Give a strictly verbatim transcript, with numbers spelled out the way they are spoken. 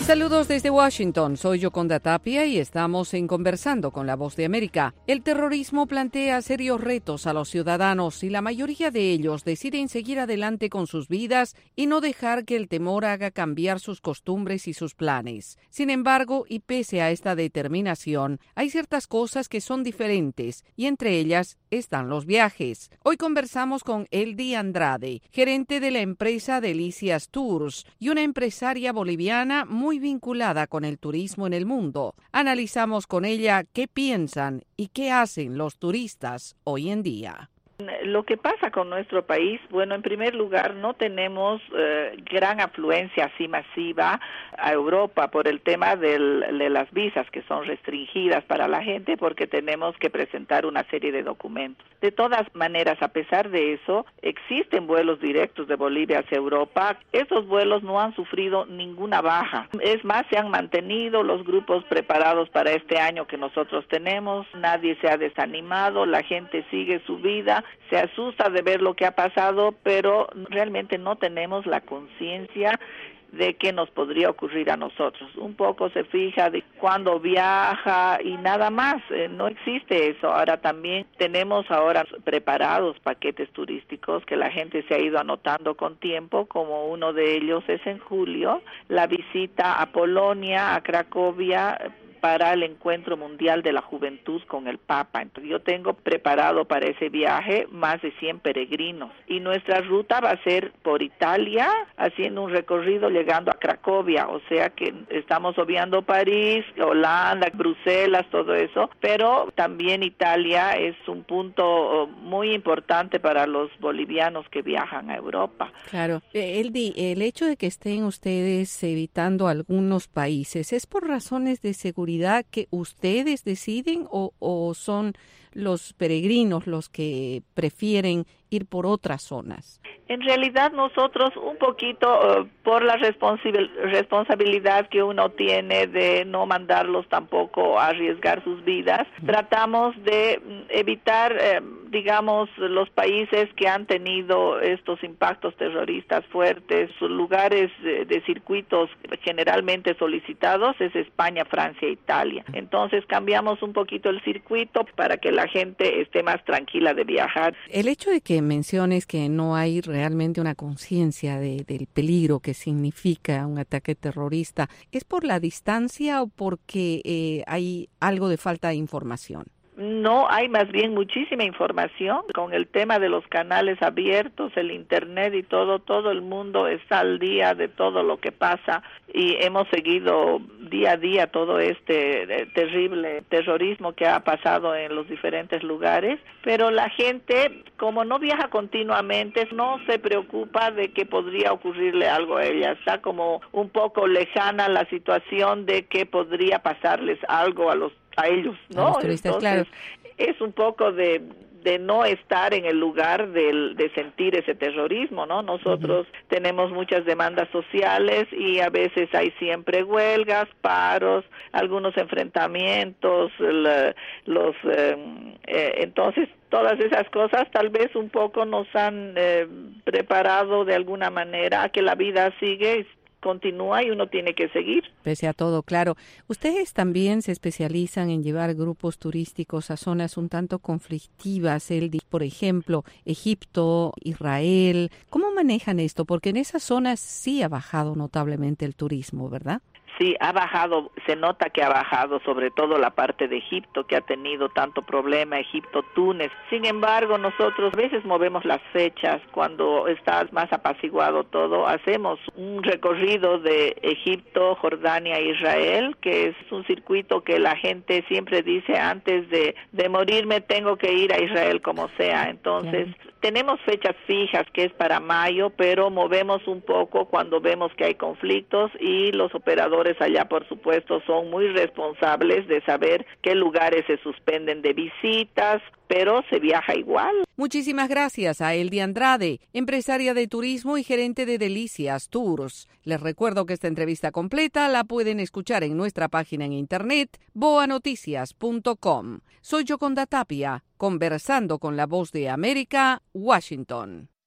Saludos desde Washington, soy Yoconda Tapia y estamos en Conversando con la Voz de América. El terrorismo plantea serios retos a los ciudadanos y la mayoría de ellos deciden seguir adelante con sus vidas y no dejar que el temor haga cambiar sus costumbres y sus planes. Sin embargo, y pese a esta determinación, hay ciertas cosas que son diferentes y entre ellas están los viajes. Hoy conversamos con Eldy Andrade, gerente de la empresa Delicias Tours y una empresaria boliviana muy vinculada con el turismo en el mundo. Analizamos con ella qué piensan y qué hacen los turistas hoy en día. Lo que pasa con nuestro país, bueno, en primer lugar, no tenemos eh, gran afluencia así masiva a Europa por el tema del, de las visas que son restringidas para la gente porque tenemos que presentar una serie de documentos. De todas maneras, a pesar de eso, existen vuelos directos de Bolivia hacia Europa. Esos vuelos no han sufrido ninguna baja. Es más, se han mantenido los grupos preparados para este año que nosotros tenemos. Nadie se ha desanimado, la gente sigue su vida. Se asusta de ver lo que ha pasado, pero realmente no tenemos la conciencia de qué nos podría ocurrir a nosotros. Un poco se fija de cuándo viaja y nada más, eh, no existe eso. Ahora también tenemos ahora preparados paquetes turísticos que la gente se ha ido anotando con tiempo, como uno de ellos es en julio, la visita a Polonia, a Cracovia, para el Encuentro Mundial de la Juventud con el Papa. Entonces, yo tengo preparado para ese viaje más de cien peregrinos y nuestra ruta va a ser por Italia, haciendo un recorrido llegando a Cracovia, o sea que estamos obviando París, Holanda, Bruselas, todo eso, pero también Italia es un punto muy importante para los bolivianos que viajan a Europa. Claro. Eldy, el hecho de que estén ustedes evitando algunos países, ¿es por razones de seguridad que ustedes deciden o, o son los peregrinos los que prefieren ir por otras zonas? En realidad nosotros un poquito uh, por la responsabil- responsabilidad que uno tiene de no mandarlos tampoco a arriesgar sus vidas, tratamos de evitar, eh, digamos, los países que han tenido estos impactos terroristas fuertes. Sus lugares de, de circuitos generalmente solicitados es España, Francia e Italia. Entonces cambiamos un poquito el circuito para que la gente esté más tranquila de viajar. El hecho de que menciones que no hay realmente una conciencia de, del peligro que significa un ataque terrorista, ¿es por la distancia o porque eh, hay algo de falta de información? No, hay más bien muchísima información con el tema de los canales abiertos, el internet y todo, todo el mundo está al día de todo lo que pasa y hemos seguido día a día todo este eh, terrible terrorismo que ha pasado en los diferentes lugares, pero la gente, como no viaja continuamente, no se preocupa de que podría ocurrirle algo a ella, está como un poco lejana la situación de que podría pasarles algo a los a ellos, ¿no? A los turistas, Entonces, claro. Es un poco de de no estar en el lugar de, de sentir ese terrorismo, ¿no? Nosotros uh-huh. tenemos muchas demandas sociales y a veces hay siempre huelgas, paros, algunos enfrentamientos, la, los eh, eh, entonces todas esas cosas tal vez un poco nos han eh, preparado de alguna manera a que la vida sigue continúa y uno tiene que seguir. Pese a todo, claro. Ustedes también se especializan en llevar grupos turísticos a zonas un tanto conflictivas, Eldy, por ejemplo, Egipto, Israel. ¿Cómo manejan esto? Porque en esas zonas sí ha bajado notablemente el turismo, ¿verdad? Sí, ha bajado, se nota que ha bajado, sobre todo la parte de Egipto, que ha tenido tanto problema, Egipto, Túnez. Sin embargo, nosotros a veces movemos las fechas, cuando está más apaciguado todo, hacemos un recorrido de Egipto, Jordania e Israel, que es un circuito que la gente siempre dice, antes de, de morirme tengo que ir a Israel como sea. Entonces, yeah. tenemos fechas fijas, que es para mayo, pero movemos un poco cuando vemos que hay conflictos y los operadores allá, por supuesto, son muy responsables de saber qué lugares se suspenden de visitas, pero se viaja igual. Muchísimas gracias a Eldy Andrade, empresaria de turismo y gerente de Delicias Tours. Les recuerdo que esta entrevista completa la pueden escuchar en nuestra página en internet, boa noticias punto com. Soy Yoconda Tapia, conversando con la Voz de América, Washington.